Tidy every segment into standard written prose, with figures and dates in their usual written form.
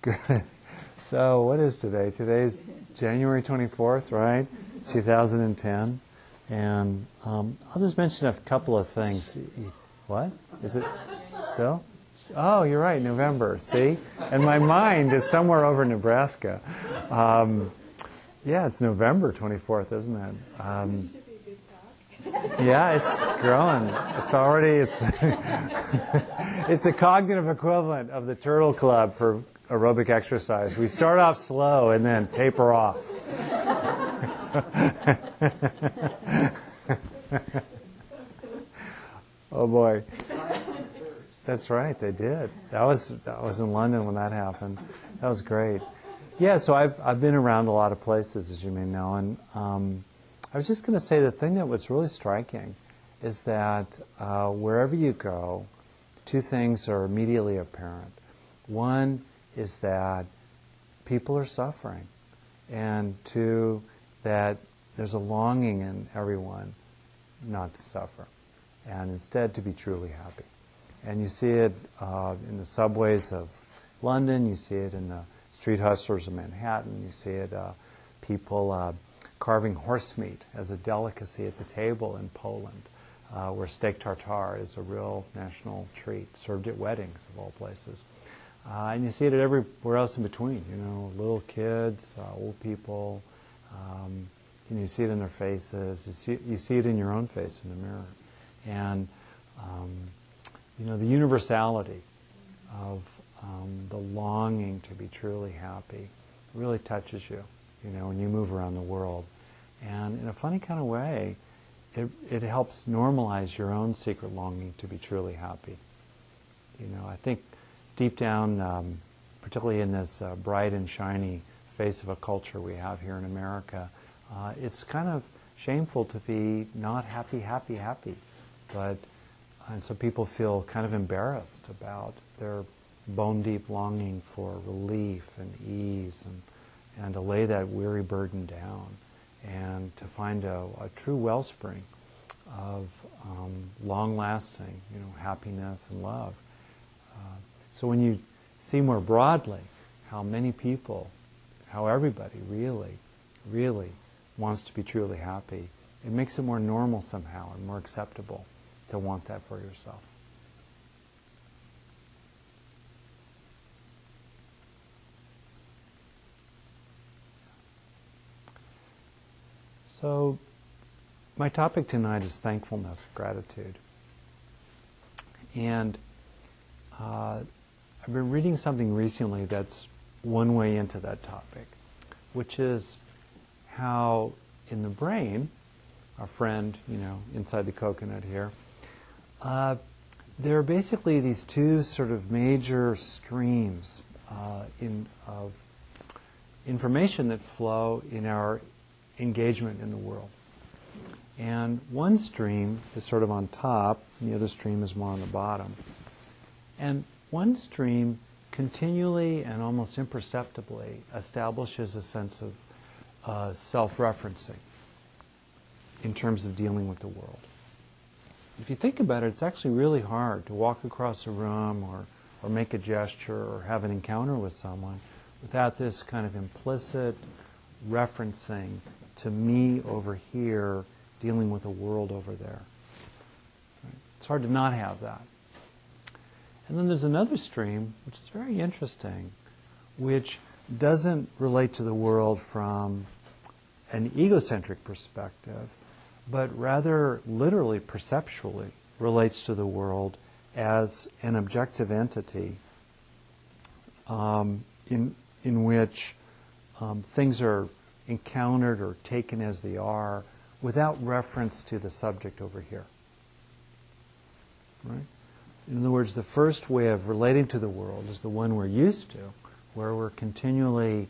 Good. So what is today? Today's January 24th, right? 2010. And I'll just mention a couple of things. What? Is it still? Oh, you're right, November. See? And my mind is somewhere over Nebraska. Yeah, it's November 24th, isn't it? Yeah, it's growing. It's already, it's the cognitive equivalent of the Turtle Club for aerobic exercise. We start off slow and then taper off. Oh boy. That's right, they did. That was in London when that happened. That was great. Yeah, so I've been around a lot of places, as you may know, and I was just going to say the thing that was really striking is that wherever you go, two things are immediately apparent. One is that people are suffering, and two, that there's a longing in everyone not to suffer, and instead to be truly happy. And you see it in the subways of London, you see it in the street hustlers of Manhattan, you see it people carving horse meat as a delicacy at the table in Poland, where steak tartare is a real national treat, served at weddings of all places. And you see it everywhere else in between, you know, little kids, old people, and you see it in their faces, you see it in your own face in the mirror. And, you know, the universality of the longing to be truly happy really touches you, you know, when you move around the world. And in a funny kind of way, it helps normalize your own secret longing to be truly happy. You know, I think deep down, particularly in this bright and shiny face of a culture we have here in America, it's kind of shameful to be not happy. And so people feel kind of embarrassed about their bone-deep longing for relief and ease and to lay that weary burden down and to find a true wellspring of long-lasting, you know, happiness and love. So when you see more broadly how many people, how everybody really wants to be truly happy, it makes it more normal somehow and more acceptable to want that for yourself. So, my topic tonight is thankfulness, gratitude. And I've been reading something recently that's one way into that topic, which is how in the brain, our friend, you know, inside the coconut here, there are basically these two sort of major streams of information that flow in our engagement in the world. And one stream is sort of on top, and the other stream is more on the bottom. And one stream continually and almost imperceptibly establishes a sense of self-referencing in terms of dealing with the world. If you think about it, it's actually really hard to walk across a room or make a gesture or have an encounter with someone without this kind of implicit referencing to me over here dealing with the world over there. Right? It's hard to not have that. And then there's another stream, which is very interesting, which doesn't relate to the world from an egocentric perspective, but rather literally, perceptually, relates to the world as an objective entity in which things are encountered or taken as they are without reference to the subject over here. Right? In other words, the first way of relating to the world is the one we're used to, where we're continually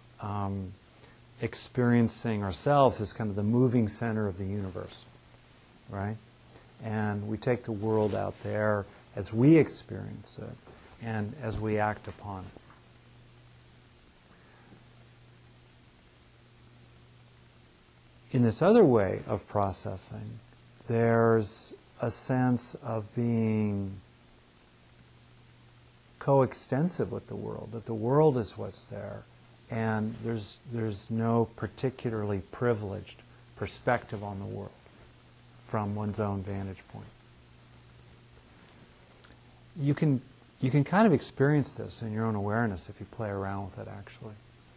experiencing ourselves as kind of the moving center of the universe, right? And we take the world out there as we experience it and as we act upon it. In this other way of processing, there's a sense of being coextensive with the world, that the world is what's there, and there's no particularly privileged perspective on the world from one's own vantage point. You can kind of experience this in your own awareness if you play around with it, actually.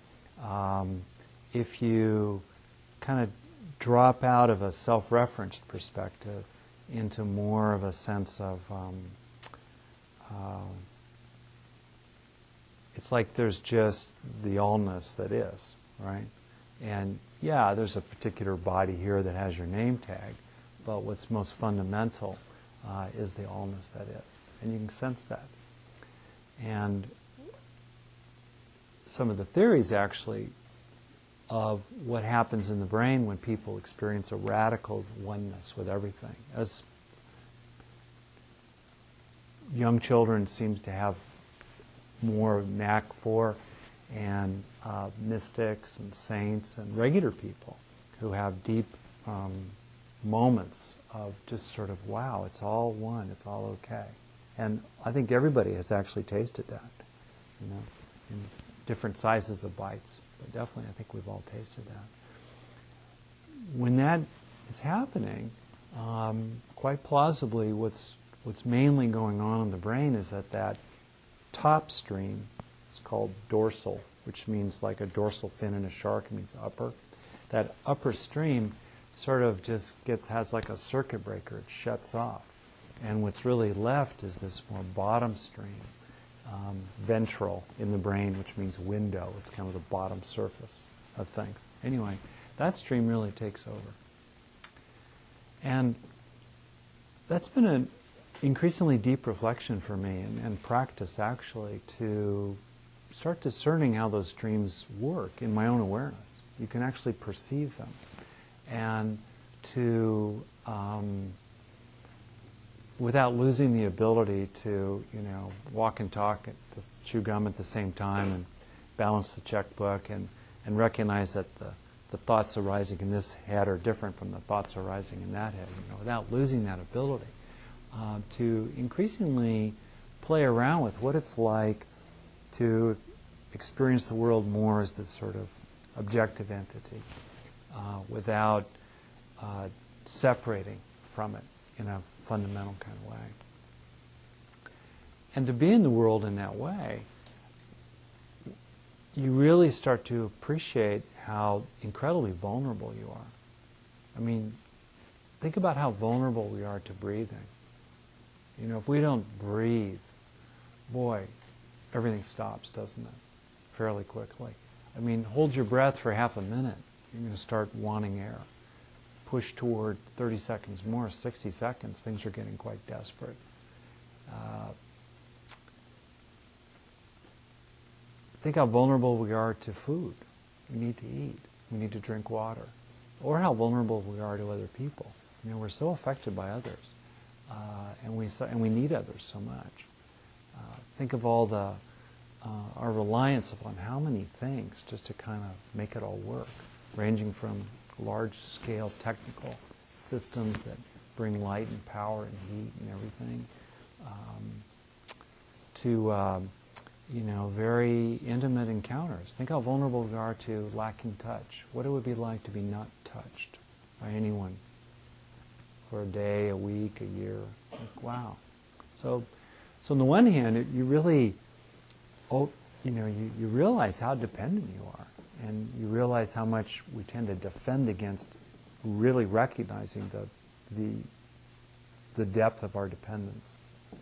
If you kind of drop out of a self-referenced perspective into more of a sense of it's like there's just the allness that is, right? And yeah, there's a particular body here that has your name tag, but what's most fundamental is the allness that is. And you can sense that. And some of the theories actually of what happens in the brain when people experience a radical oneness with everything. As young children seem to have more knack for, and mystics and saints and regular people who have deep moments of just sort of, wow, it's all one, it's all okay. And I think everybody has actually tasted that, you know, in different sizes of bites. But definitely, I think we've all tasted that. When that is happening, quite plausibly, what's mainly going on in the brain is that top stream, it's called dorsal, which means like a dorsal fin in a shark, it means upper. That upper stream sort of just has like a circuit breaker, it shuts off. And what's really left is this more bottom stream, ventral in the brain, which means window. It's kind of the bottom surface of things. Anyway, that stream really takes over. And that's been an increasingly deep reflection for me and practice, actually, to start discerning how those streams work in my own awareness. You can actually perceive them. And to without losing the ability to, you know, walk and talk, chew gum at the same time, and balance the checkbook, and recognize that the thoughts arising in this head are different from the thoughts arising in that head. You know, without losing that ability, to increasingly play around with what it's like to experience the world more as this sort of objective entity, without separating from it in a fundamental kind of way. And to be in the world in that way, you really start to appreciate how incredibly vulnerable you are. I mean, think about how vulnerable we are to breathing. You know, if we don't breathe, boy, everything stops, doesn't it? Fairly quickly. I mean, hold your breath for half a minute. You're going to start wanting air. Push toward 30 seconds more, 60 seconds, things are getting quite desperate. Think how vulnerable we are to food. We need to eat. We need to drink water. Or how vulnerable we are to other people. You know, we're so affected by others. And we need others so much. Think of all our reliance upon how many things just to kind of make it all work, ranging from large-scale technical systems that bring light and power and heat and everything, to you know, very intimate encounters. Think how vulnerable we are to lacking touch. What it would be like to be not touched by anyone for a day, a week, a year. Like, wow. So on the one hand, you really, you know, you realize how dependent you are. And you realize how much we tend to defend against really recognizing the depth of our dependence.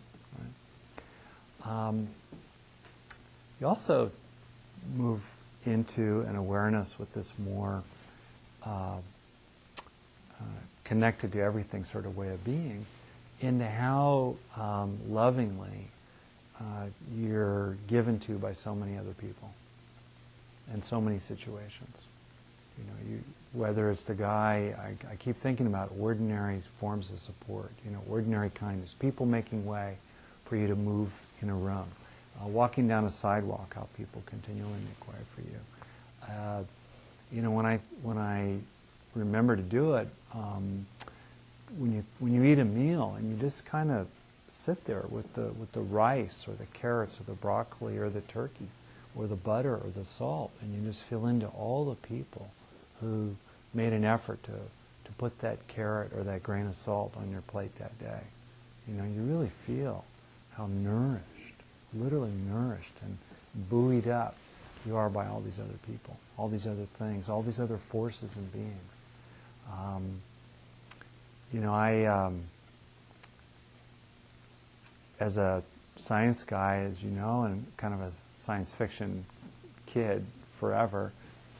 Right? You also move into an awareness with this more connected to everything sort of way of being, into how lovingly you're given to by so many other people. In so many situations. You know, whether it's the guy, I keep thinking about ordinary forms of support, you know, ordinary kindness, people making way for you to move in a room, walking down a sidewalk, how people continually make way for you. You know, when I remember to do it, when you eat a meal and you just kind of sit there with the rice or the carrots or the broccoli or the turkey or the butter or the salt, and you just feel into all the people who made an effort to put that carrot or that grain of salt on your plate that day. You know, you really feel how nourished, literally nourished and buoyed up you are by all these other people, all these other things, all these other forces and beings. You know, I, as a science guy, as you know, and kind of a science fiction kid forever,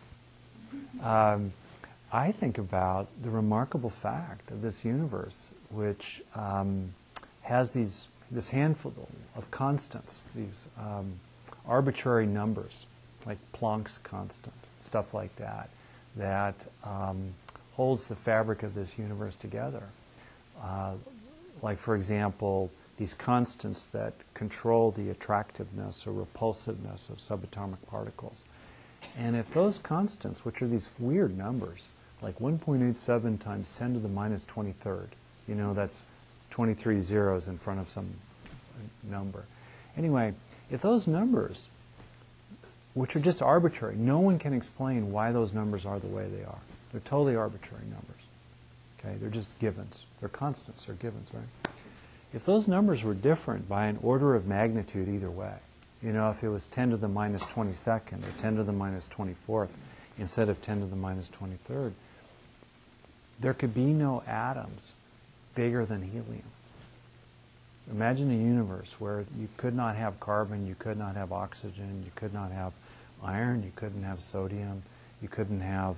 I think about the remarkable fact of this universe, which has this handful of constants, these arbitrary numbers, like Planck's constant, stuff like that, that holds the fabric of this universe together. Like, for example, these constants that control the attractiveness or repulsiveness of subatomic particles. And if those constants, which are these weird numbers, like 1.87 times 10 to the minus 23rd, you know, that's 23 zeros in front of some number. Anyway, if those numbers, which are just arbitrary, no one can explain why those numbers are the way they are. They're totally arbitrary numbers. Okay, they're just givens. They're constants, they're givens, right? If those numbers were different by an order of magnitude either way, you know, if it was 10 to the minus 22nd or 10 to the minus 24th instead of 10 to the minus 23rd, there could be no atoms bigger than helium. Imagine a universe where you could not have carbon, you could not have oxygen, you could not have iron, you couldn't have sodium, you couldn't have,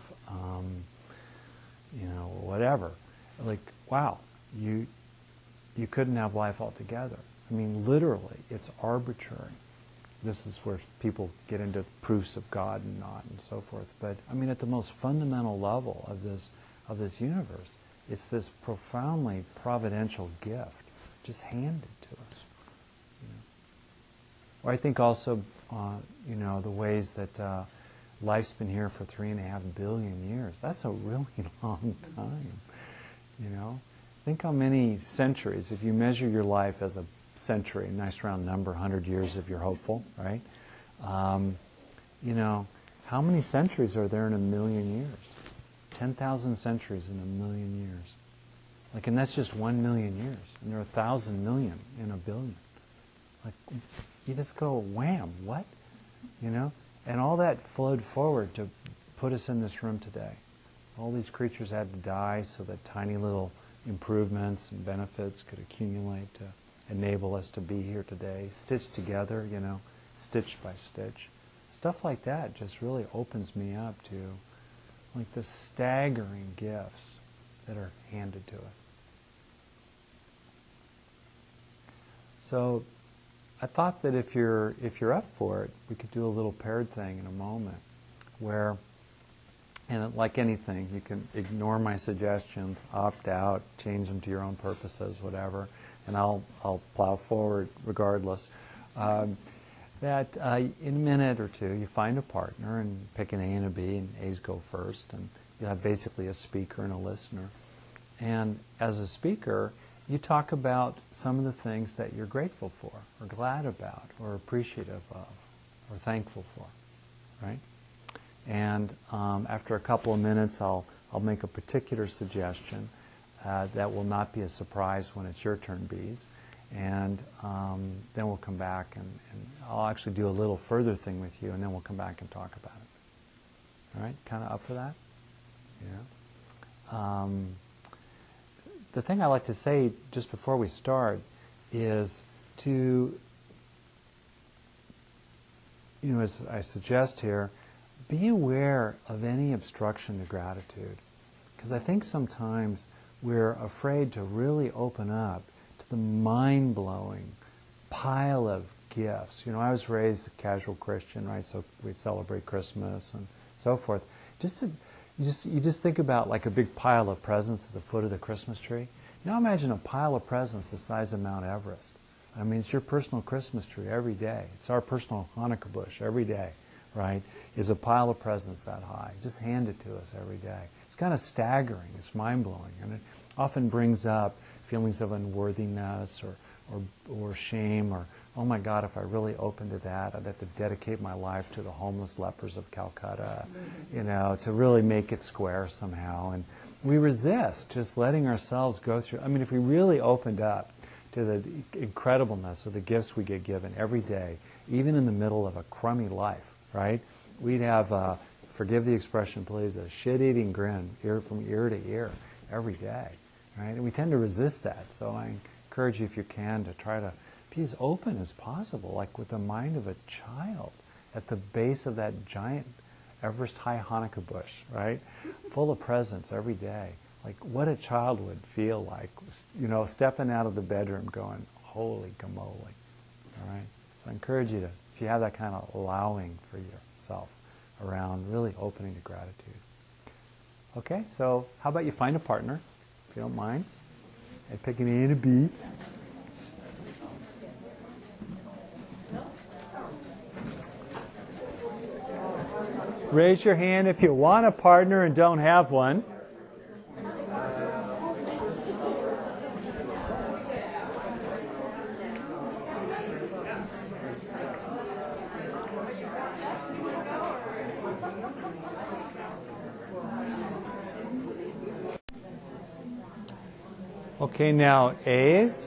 you know, whatever. Like, wow, you couldn't have life altogether. I mean, literally, it's arbitrary. This is where people get into proofs of God and not and so forth. But, I mean, at the most fundamental level of this universe, it's this profoundly providential gift just handed to us. You know? Or I think also, you know, the ways that life's been here for 3.5 billion years. That's a really long time, you know. Think how many centuries, if you measure your life as a century, a nice round number, 100 years if you're hopeful, right? You know, how many centuries are there in 1,000,000 years? 10,000 centuries in 1,000,000 years. Like, and that's just 1,000,000 years. And there are 1,000 million in a billion. Like, you just go, wham, what? You know? And all that flowed forward to put us in this room today. All these creatures had to die so that tiny little improvements and benefits could accumulate to enable us to be here today, stitched together, you know, stitch by stitch. Stuff like that just really opens me up to like the staggering gifts that are handed to us. So I thought that if you're up for it, we could do a little paired thing in a moment where, and like anything, you can ignore my suggestions, opt out, change them to your own purposes, whatever, and I'll plow forward regardless. That in a minute or two, you find a partner and pick an A and a B, and A's go first, and you have basically a speaker and a listener. And as a speaker, you talk about some of the things that you're grateful for, or glad about, or appreciative of, or thankful for, right? And after a couple of minutes, I'll make a particular suggestion that will not be a surprise when it's your turn, B's. And then we'll come back and I'll actually do a little further thing with you, and then we'll come back and talk about it. All right? Kind of up for that? Yeah. The thing I like to say just before we start is to, you know, as I suggest here, be aware of any obstruction to gratitude. Because I think sometimes we're afraid to really open up to the mind-blowing pile of gifts. You know, I was raised a casual Christian, right? So we celebrate Christmas and so forth. You just think about like a big pile of presents at the foot of the Christmas tree. Now imagine a pile of presents the size of Mount Everest. I mean, it's your personal Christmas tree every day. It's our personal Hanukkah bush every day, right? Is a pile of presents that high. Just hand it to us every day. It's kind of staggering. It's mind-blowing. And it often brings up feelings of unworthiness or shame, or, oh my God, if I really opened to that, I'd have to dedicate my life to the homeless lepers of Calcutta, to really make it square somehow. And we resist just letting ourselves go through. I mean, if we really opened up to the incredibleness of the gifts we get given every day, even in the middle of a crummy life, right? We'd have, forgive the expression please, a shit-eating grin from ear to ear every day, right? And we tend to resist that. So I encourage you, if you can, to try to be as open as possible, like with the mind of a child at the base of that giant Everest high Hanukkah bush, right? Full of presents every day. Like what a child would feel like, stepping out of the bedroom going, holy gamoli, all right? So I encourage you to, if you have that kind of allowing for yourself around really opening to gratitude. Okay, so how about you find a partner, if you don't mind, and pick an A and a B. Raise your hand if you want a partner and don't have one. Okay, now A's.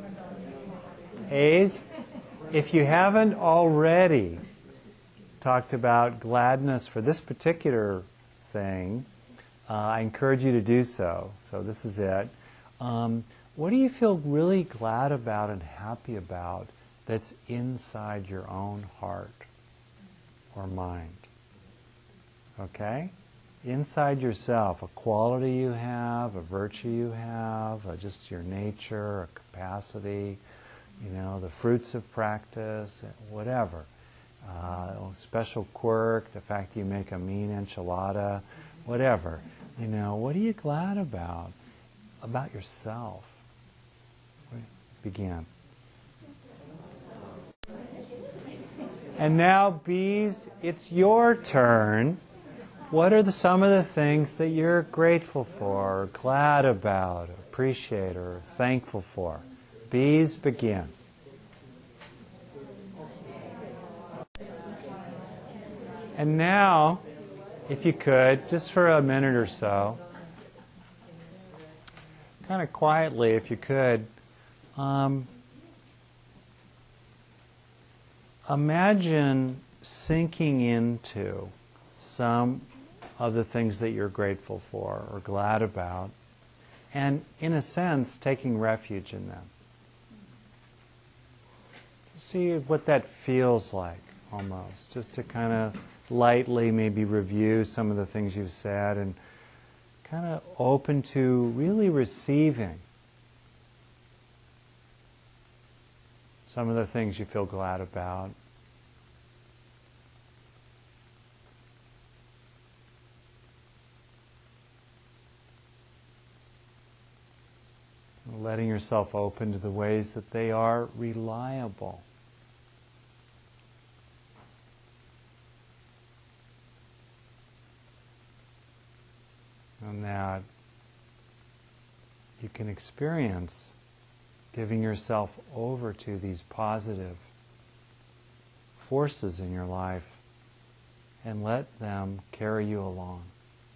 If you haven't already talked about gladness for this particular thing, I encourage you to do so. So this is it. What do you feel really glad about and happy about that's inside your own heart or mind? Okay? Inside yourself, a quality you have, a virtue you have, just your nature, a capacity, the fruits of practice, whatever. Special quirk, the fact you make a mean enchilada, whatever. What are you glad about yourself? Begin. And now, bees, it's your turn. What are some of the things that you're grateful for, or glad about, appreciate, or thankful for? Bees, begin. And now, if you could, just for a minute or so, kind of quietly, if you could, imagine sinking into some of the things that you're grateful for or glad about, and in a sense, taking refuge in them. See what that feels like, almost, just to kind of lightly maybe review some of the things you've said and kind of open to really receiving some of the things you feel glad about. Letting yourself open to the ways that they are reliable. And that you can experience giving yourself over to these positive forces in your life and let them carry you along.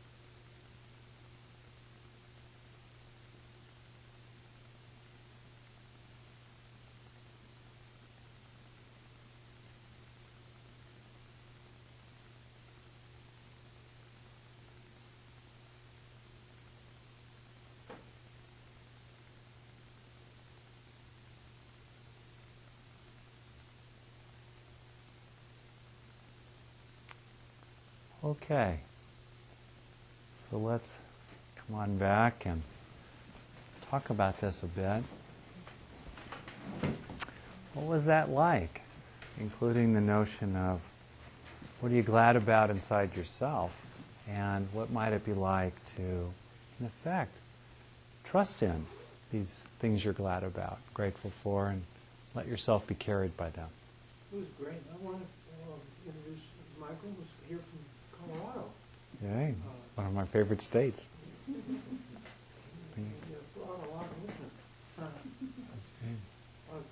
Okay, so let's come on back and talk about this a bit. What was that like? Including the notion of what are you glad about inside yourself, and what might it be like to, in effect, trust in these things you're glad about, grateful for, and let yourself be carried by them. It was great. I want to introduce Michael, who's here from Colorado. Yay, one of my favorite states. Brought a lot with him. That's great. A lot of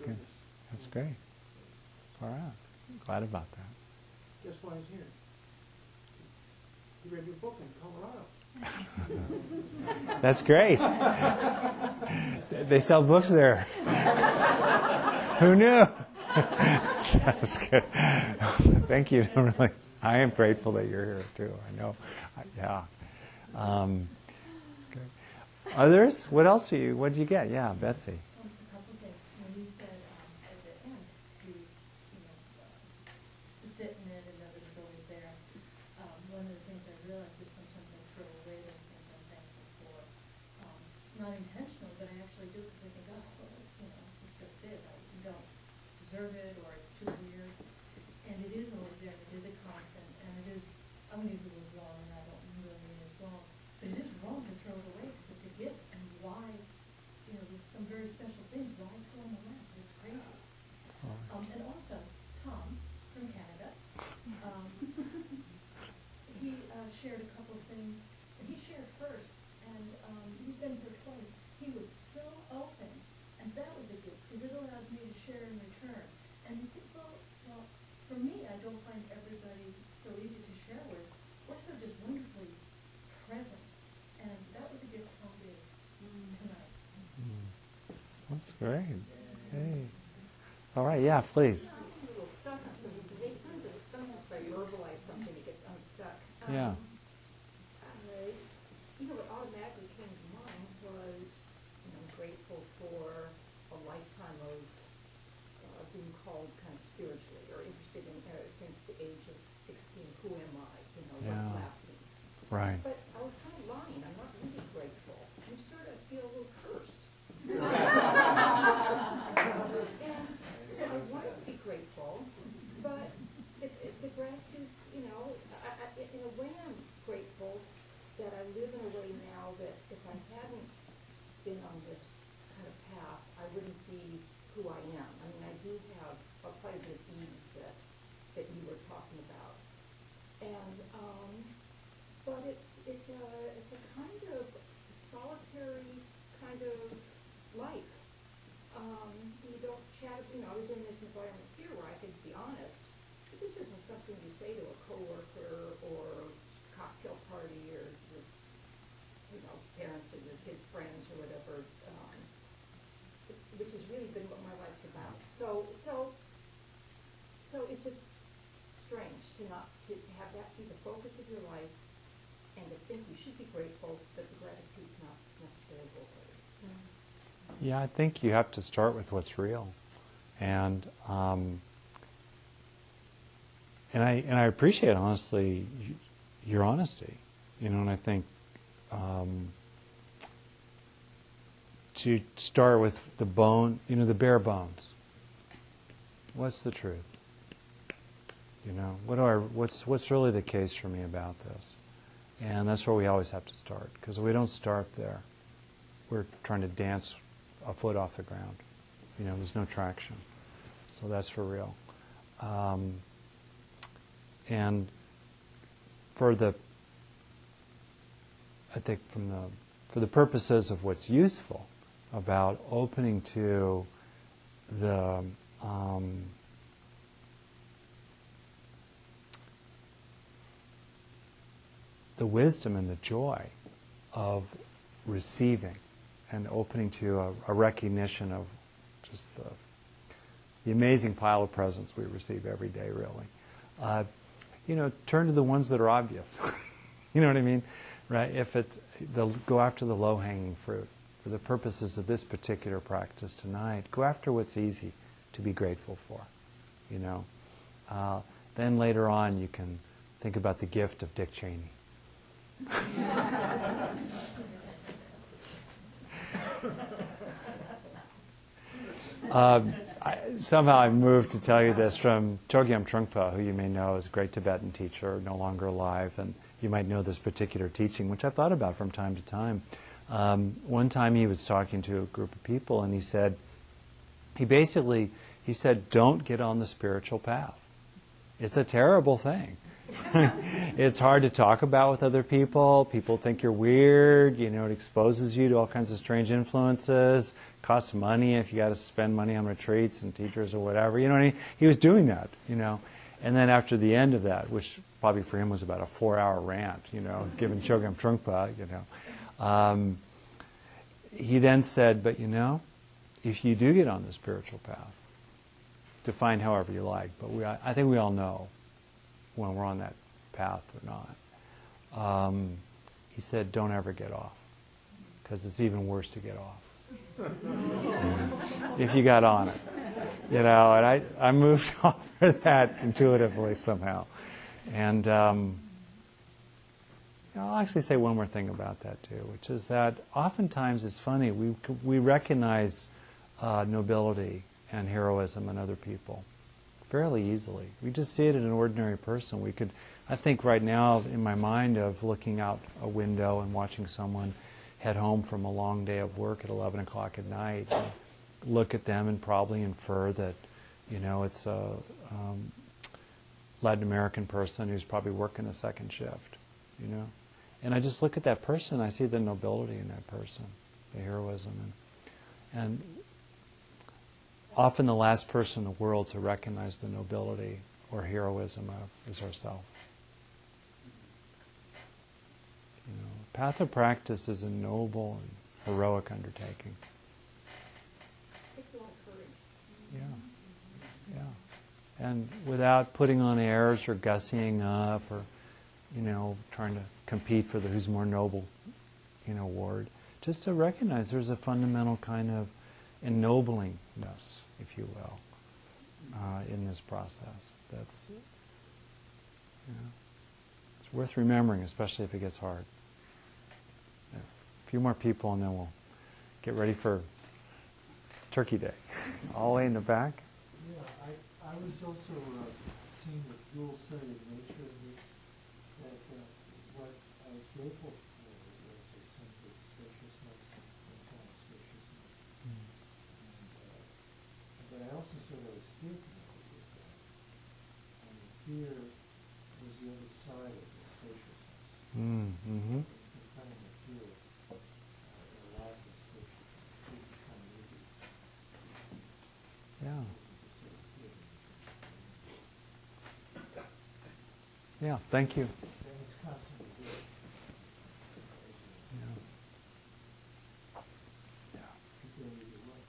great. All right. Glad about that. Guess why he's here? He read your book in Colorado. That's great. They sell books there. Who knew? That's good. Thank you. Really, I am grateful that you're here too. I know. Yeah. That's great. Others? What else do you? What did you get? Yeah, Betsy. A couple of things. When you said at the end to sit in it and that it was always there, one of the things I realized is sometimes I throw away those things I'm thankful for. Not intentionally, but I actually do because I think, oh, well, it's just it. I don't deserve it, or it's too weird. And it is always there. It is a constant, and it is. I'm going to use the word wrong, and I don't really mean it's wrong, but it is wrong to throw it away because it's a gift. And why? With some very special things, why throw them away? It's crazy. And also, Tom from Canada, he shared a couple of things, and he shared first, and he's been here twice. He was so open, and that was a gift, because it allowed me to share in return. And you think, well, for me, I don't find everybody so easy to share with. We're so just wonderfully present, and that was a gift Tom did tonight. That's great. Hey. All right. Yeah. Please. I'm a little stuck on something. So sometimes if I verbalize something, it gets unstuck. Yeah. What automatically came to mind was, I'm grateful for a lifetime of being called kind of spiritually or interested in, since the age of 16, who am I? What's last name? Right. But I was kind of lying. I'm not really grateful. I sort of feel a little cursed. And so I want to be grateful, but the gratitude's, in a way I'm grateful that I live in a way now that if I hadn't been on this kind of path, I wouldn't be who I am. I mean, I do have quite a bit of ease that you were talking about. And, but it's a kind of solitary kind of life. You don't chat, I was in this environment here where I could be honest, but this isn't something you say to a coworker or cocktail party or your, parents or your kids' friends or whatever, which has really been what my life's about. So it's just strange to have that be the focus of your life and to think you should be grateful, but the gratitude's not necessarily wholehearted. Yeah. I think you have to start with what's real, and I appreciate honestly your honesty. And I think to start with the bone, the bare bones. What's the truth? What's really the case for me about this? And that's where we always have to start, because if we don't start there, we're trying to dance a foot off the ground. There's no traction. So that's for real. And for the purposes of what's useful about opening to the wisdom and the joy of receiving and opening to a recognition of just the amazing pile of presents we receive every day, really. Turn to the ones that are obvious. You know what I mean? Right? Go after the low-hanging fruit. For the purposes of this particular practice tonight, go after what's easy to be grateful for. Then later on, you can think about the gift of Dick Cheney. Somehow I'm moved to tell you this from Chogyam Trungpa, who you may know is a great Tibetan teacher, no longer alive, and you might know this particular teaching, which I've thought about from time to time. One time he was talking to a group of people, and he said, don't get on the spiritual path. It's a terrible thing. It's hard to talk about with other people. People think you're weird. You know, it exposes you to all kinds of strange influences. Costs money if you got to spend money on retreats and teachers or whatever. You know, and he was doing that, you know. And then after the end of that, which probably for him was about a 4-hour rant, you know, giving Chogyam Trungpa, you know, he then said, but you know, if you do get on the spiritual path, define however you like, but I think we all know when we're on that path or not. He said, don't ever get off, because it's even worse to get off if you got on it. You know, and I moved off of that intuitively somehow. And I'll actually say one more thing about that too, which is that oftentimes it's funny, we recognize nobility and heroism in other people fairly easily. We just see it in an ordinary person. We could, I think right now in my mind of looking out a window and watching someone head home from a long day of work at 11 o'clock at night, and look at them and probably infer that, you know, it's a Latin American person who's probably working a second shift, you know. And I just look at that person, I see the nobility in that person, the heroism. And often the last person in the world to recognize the nobility or heroism of is ourselves. You know, path of practice is a noble and heroic undertaking. Takes a lot of courage. Yeah, yeah. And without putting on airs or gussying up or, you know, trying to compete for the who's more noble, you know, award. Just to recognize there's a fundamental kind of ennoblingness, if you will, in this process. That's, you know, it's worth remembering, especially if it gets hard. Yeah. A few more people and then we'll get ready for Turkey Day. All the way in the back. Yeah, I was also seeing the dual-sided nature of this, that what I was grateful for was a sense of spaciousness, internal spaciousness. But I also saw there was fear connected with that. And the fear was the other side of the spaciousness. Mm-hmm. Confronting the fear, the lack of spaciousness, it become easy. Yeah. Yeah, thank you. And it's constantly good. Yeah. People need to work.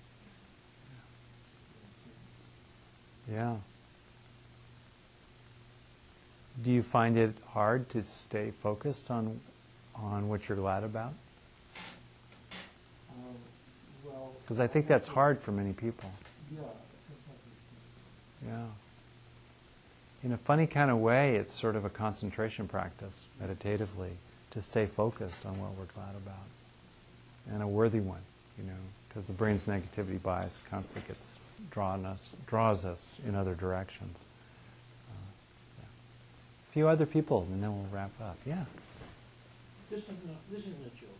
Yeah. Do you find it hard to stay focused on what you're glad about? Well, Because I think that's hard for many people. yeah, sometimes it's Yeah. In a funny kind of way, it's sort of a concentration practice, meditatively, to stay focused on what we're glad about. And a worthy one, you know, because the brain's negativity bias constantly draws us in other directions. Yeah. A few other people, and then we'll wrap up. Yeah. This isn't a joke.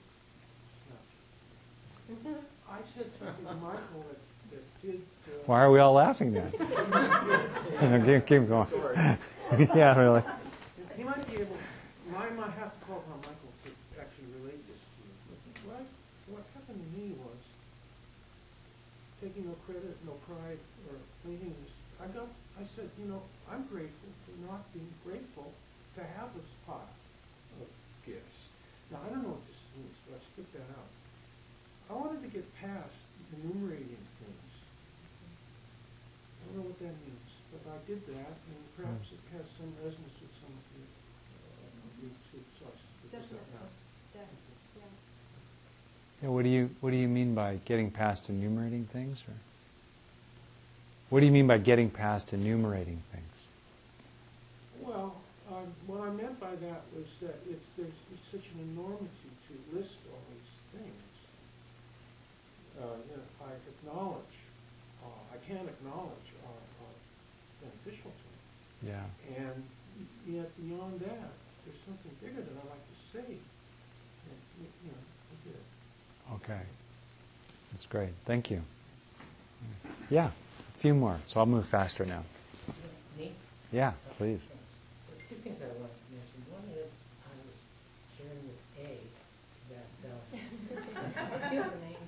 It's not. I said something to Michael that did. Why are we all laughing then? keep going. Yeah, really. He might be able. I might have to call upon Michael to actually relate this to you. But what happened to me was taking no credit, no pride, or anything. I said, you know, I'm grateful for not being grateful to have this pot of gifts. Now I don't know what this means, but I spit that out. I wanted to get past enumerating things. I don't know what that means, but I did that, and perhaps it has some resonance with some of you too. So I spit this out now. Yeah, what do you mean by getting past enumerating things? Or what do you mean by getting past enumerating things? Well, what I meant by that was that there's such an enormity to list all these things. I acknowledge, I can't acknowledge are beneficial to me. Yeah. And yet beyond that, there's something bigger that I like to say. And, you know, I did. Okay. That's great. Thank you. Yeah, a few more. So I'll move faster now. Me? Yeah, please. two things I want to mention. One is I was sharing with A that Beautiful name.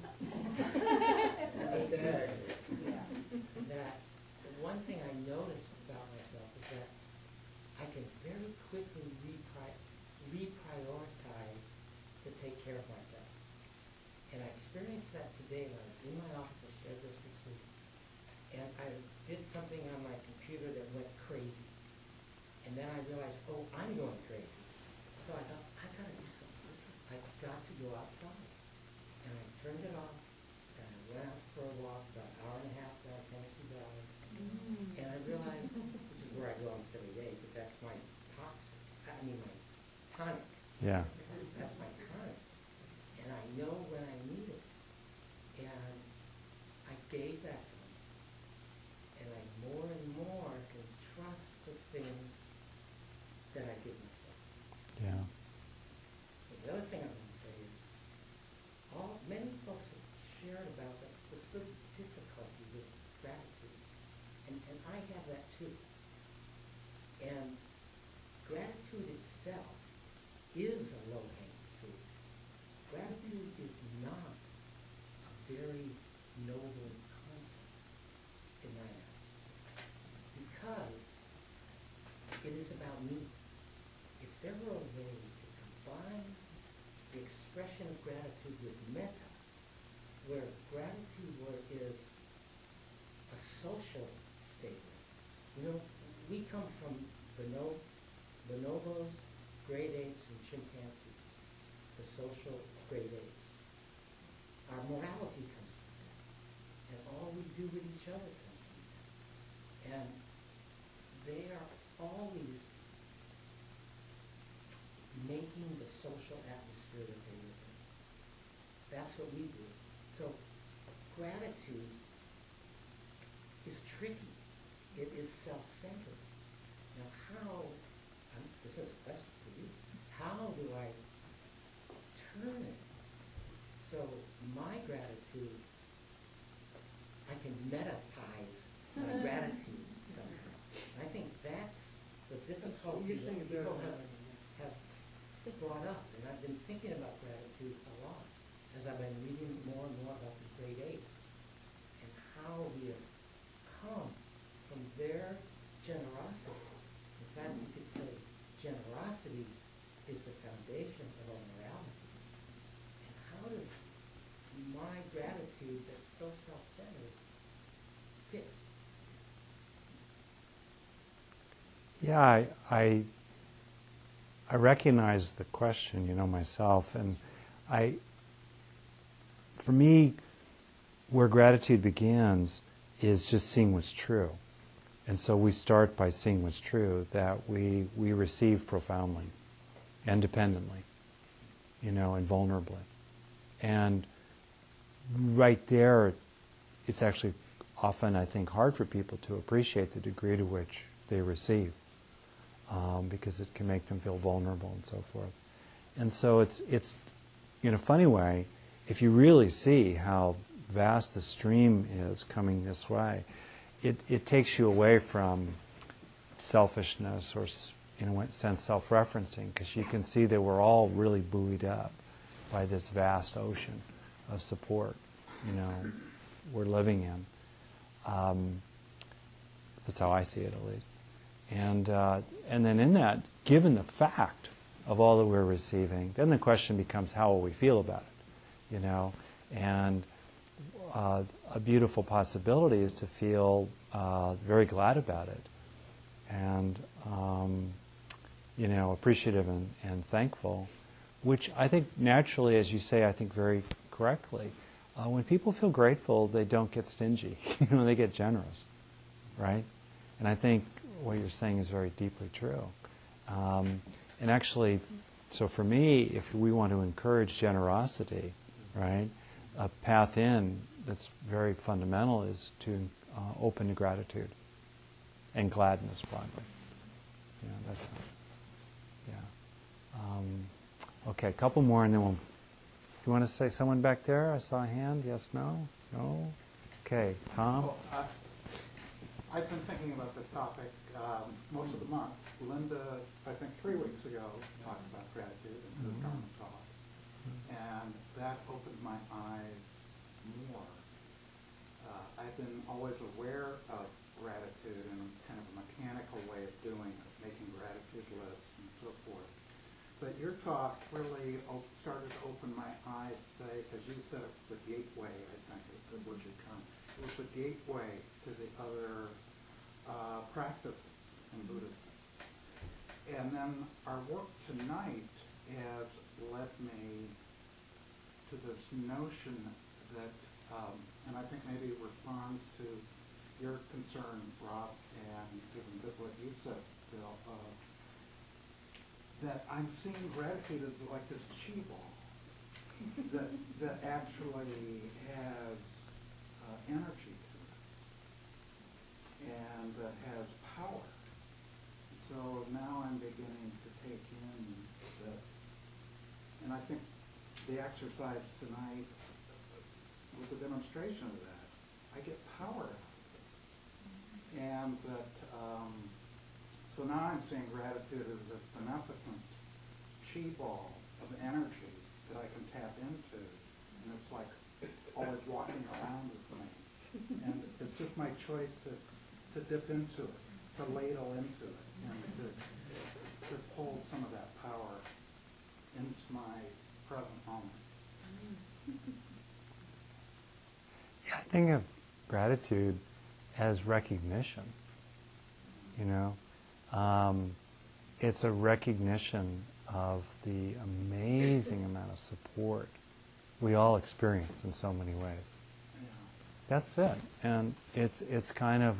that the one thing I noticed about myself is that I can very quickly reprioritize to take care of myself. And I experienced that today when I was in my office. I shared this with Sue. And I did something on my computer that went crazy. And then I realized, oh, I'm going crazy. So I thought, I've got to do something. I've got to go outside. And I turned it off, and I went out for a walk, about an hour and a half down Tennessee Valley. And I realized, which is where I go almost every day, because that's my my tonic. Yeah. That's my tonic. And I know when I need it. And I gave that to myself. And I more and more can trust the things that I give myself. Yeah. And the other thing I want to say is, many folks have shared about this little difficulty with gratitude. And I have that too. And gratitude itself is a low-hanging fruit. Gratitude is not a very noble concept in my eyes, because it is about me. If there were a way to combine the expression of gratitude with metta, where gratitude is a social statement. We come from bonobos, great apes, and chimpanzees, the social great apes. Our morality comes from that. And all we do with each other comes from that. And they are always making the social atmosphere that they live in. That's what we do. So gratitude is tricky. It is self-centered. Now this is a question for you, how do I turn it so my gratitude, I can metatize my gratitude somehow? I think that's the difficulty that people have brought up. And I've been thinking about gratitude a lot as I've been reading more and more about the great apes and how we have come from their generosity. In fact, you could say generosity is the foundation of our morality. And how does my gratitude that's so self-centered fit? Yeah, I recognize the question, myself, and for me, where gratitude begins is just seeing what's true. And so we start by seeing what's true, that we receive profoundly and dependently, and vulnerably. And right there, it's actually often, I think, hard for people to appreciate the degree to which they receive, because it can make them feel vulnerable and so forth. And so it's in a funny way, if you really see how vast the stream is coming this way, it takes you away from selfishness or, in a sense, self-referencing, because you can see that we're all really buoyed up by this vast ocean of support, we're living in. That's how I see it, at least. And then in that, given the fact of all that we're receiving, then the question becomes, how will we feel about it? And a beautiful possibility is to feel very glad about it, and appreciative and thankful, which I think naturally, as you say, I think very correctly, when people feel grateful, they don't get stingy. They get generous, right? And I think what you're saying is very deeply true. And actually, so for me, if we want to encourage generosity, right, a path in that's very fundamental is to open to gratitude and gladness, broadly. That's, yeah. Okay, a couple more, and then we'll. You want to say someone back there? I saw a hand. Yes, no, no. Okay, Tom. I've been thinking about this topic most of the month. Linda, I think 3 weeks ago, talked about gratitude in her Dharma talks, and that opened my eyes more. I've been always aware of gratitude in kind of a mechanical way of doing it, making gratitude lists and so forth. But your talk really started to open my eyes, say, because you said it was a gateway, I think is what you termed. It was a gateway to the other practices in Buddhism. And then our work tonight has led me to this notion that, and I think maybe it responds to your concern, Rob, and even what you said, Bill, that I'm seeing gratitude as like this chi ball that actually has energy to it and that has power. So now I'm beginning to take in that, and I think the exercise tonight was a demonstration of that. I get power out of this. And that, so now I'm seeing gratitude as this beneficent chi ball of energy that I can tap into, and it's like always walking around with me. And it's just my choice to dip into it, to ladle into it, and to pull some of that power into my present moment. Yeah, I think of gratitude as recognition, you know. It's a recognition of the amazing amount of support we all experience in so many ways. Yeah. That's it. And it's kind of,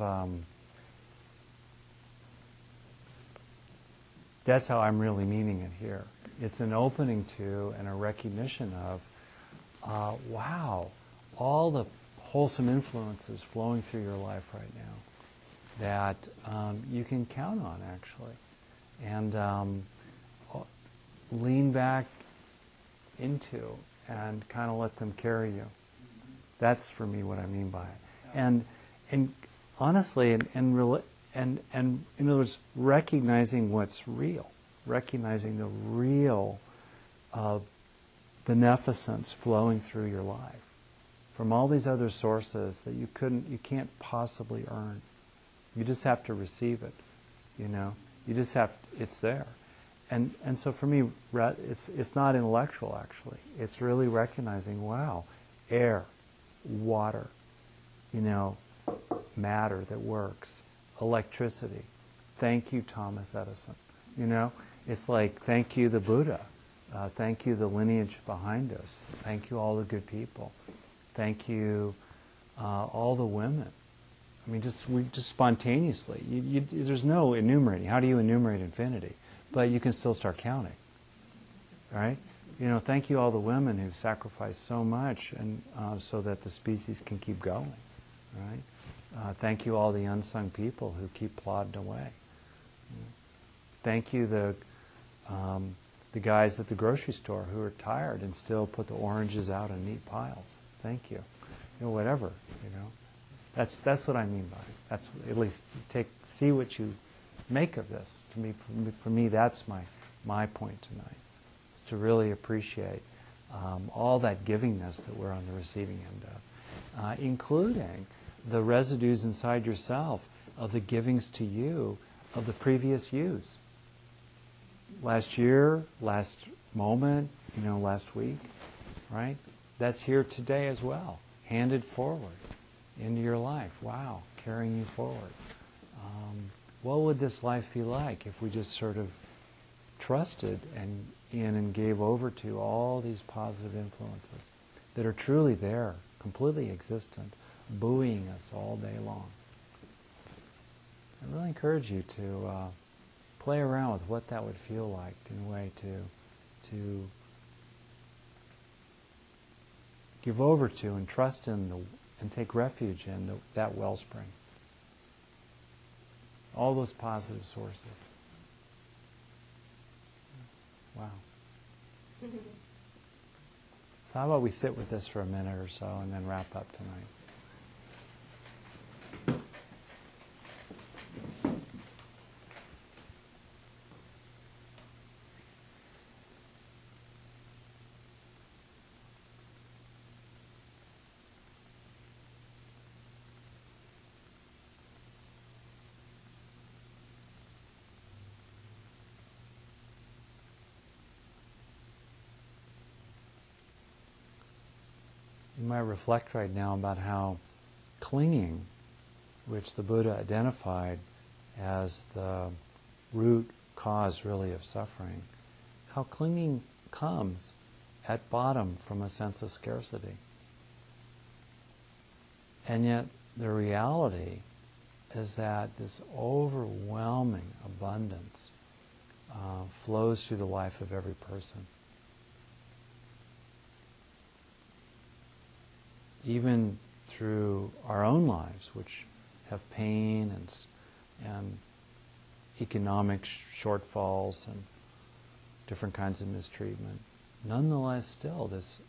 that's how I'm really meaning it here. It's an opening to and a recognition of, wow, all the wholesome influences flowing through your life right now that you can count on, actually. And lean back into and kind of let them carry you. That's for me what I mean by it. And honestly, and in other words, recognizing what's real, recognizing the real beneficence flowing through your life from all these other sources that you can't possibly earn. You just have to receive it, you know. You just have, it's there. And so for me, it's not intellectual, actually. It's really recognizing, wow, air, water, you know, matter that works, electricity. Thank you, Thomas Edison. You know, it's like, thank you, the Buddha. Thank you, the lineage behind us. Thank you, all the good people. Thank you, all the women. I mean, just spontaneously. There's no enumerating. How do you enumerate infinity? But you can still start counting, right? You know, thank you all the women who've sacrificed so much and so that the species can keep going, right? Thank you all the unsung people who keep plodding away. Thank you the guys at the grocery store who are tired and still put the oranges out in neat piles. Thank you. You know, whatever, you know. That's what I mean by it. That's at least see what you make of this. For me, that's my point tonight. Is to really appreciate all that givingness that we're on the receiving end of, including the residues inside yourself of the givings to you of the previous yous. Last year, last moment, you know, last week, right? That's here today as well, handed forward into your life. Wow, carrying you forward. What would this life be like if we just sort of trusted and gave over to all these positive influences that are truly there, completely existent, buoying us all day long? I really encourage you to play around with what that would feel like in a way to give over to and trust in and take refuge in that wellspring. All those positive sources. Wow. So how about we sit with this for a minute or so and then wrap up tonight? might reflect right now about how clinging, which the Buddha identified as the root cause really of suffering, how clinging comes at bottom from a sense of scarcity. And yet the reality is that this overwhelming abundance flows through the life of every person. Even through our own lives, which have pain and economic shortfalls and different kinds of mistreatment, nonetheless still this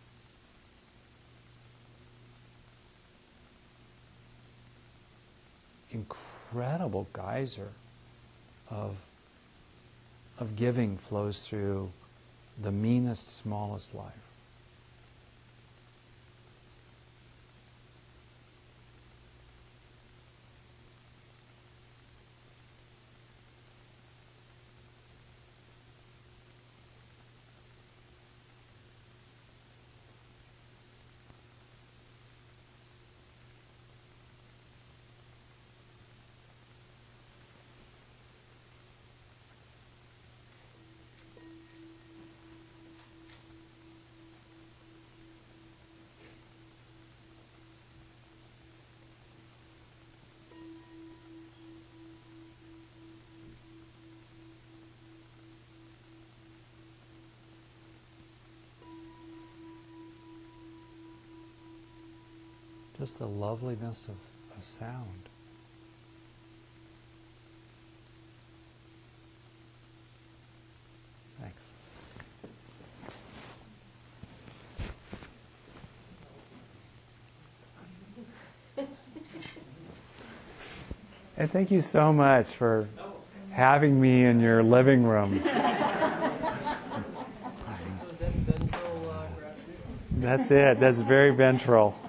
incredible geyser of giving flows through the meanest, smallest life. Just the loveliness of sound. Thanks. And thank you so much for having me in your living room. That's it. That's very ventral.